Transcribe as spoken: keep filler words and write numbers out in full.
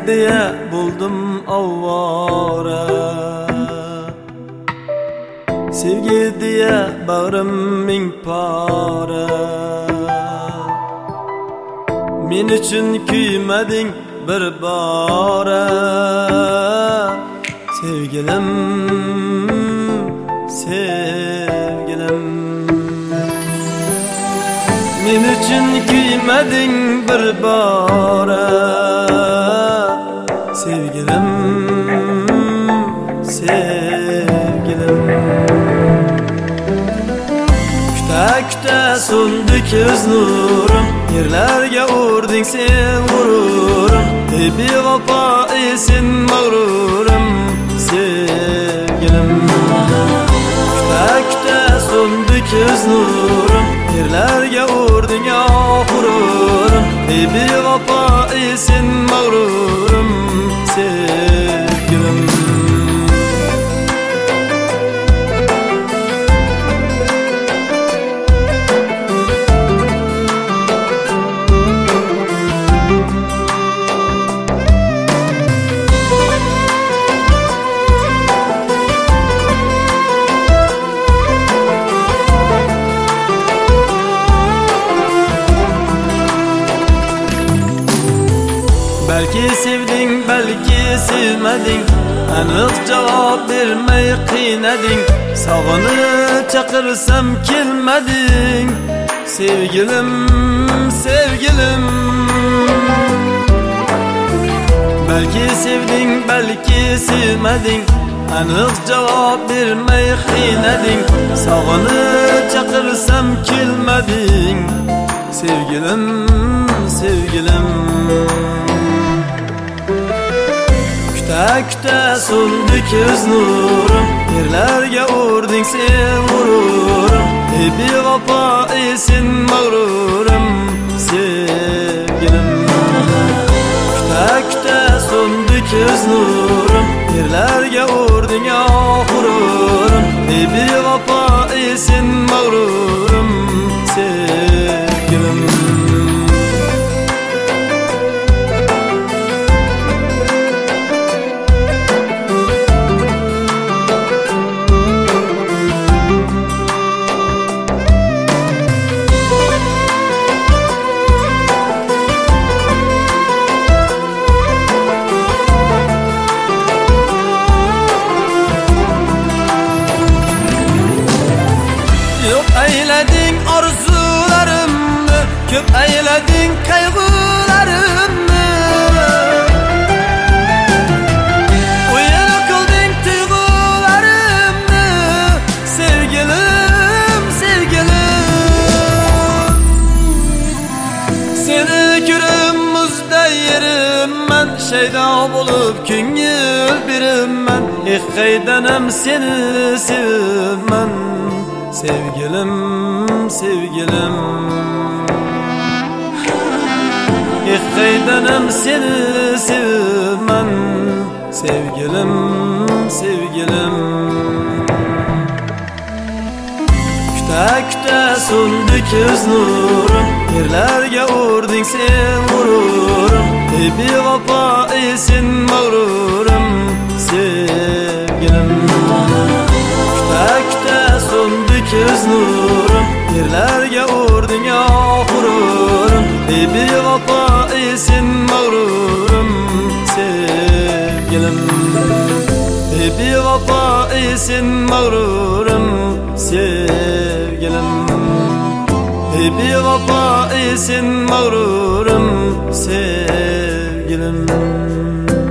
diye buldum avvara. Sevgi diye bağrım ming para. Men uchun kuymading bir bora. Sevgilim, sevgilim. Men uchun kuymading bir bora. Sevgilim, sevgilim. Küte küte so'ndi ko'z nurim, yerlarga urding sen g'ururim. Ey bevafo, ey sen mag'rurim, sevgilim. Küte küte so'ndi ko'z nurim, yerlarga urding g'ururim. Ey bevafo, ey sen mag'rurim, sevgilim. Belki sevding, belki sevmeding, aniq javob bermay qiynading. Sog'inib chaqirsam kelmading, sevgilim, sevgilim. Belki sevding, belki sevmeding, aniq javob bermay qiynading. Sog'inib chaqirsam kelmading, sevgilim, sevgilim. Küte küte so'ndi ko'z nurim, yerlarga urding sen g'ururim. Ey bevafo, ey sen mag'rurim, sevgilim. Küte küte so'ndi ko'z nurim, yerlarga urding g'ururim. Ey bevafo, ey sen mag'rurim, sevgilim. Eyledin arzularımı, köp eyledin kaygılarımı. Uyan kıldın duygularımı, sevgilim, sevgilim. Seni görüm muzda yerim ben, şeyda bulup küngül birim ben. İlk kaydanım seni sevmem, sevgilim, sevgilim. İlk kaydanım seni sevmem, sevgilim, sevgilim. Küte küte so'ndi ko'z nurim, yerlarga urding sen g'ururim. Ey bevafo, ey sen mag'rurim, sevgilim. Küte küte so'ndi ko'z nurim, yerlarga urding g'ururim. Ey bevafo, ey sen mag'rurim, sevgilim. Ey bevafo, ey sen mag'rurim, sevgilim. Ey bevafo, ey sen mag'rurim, sevgilim.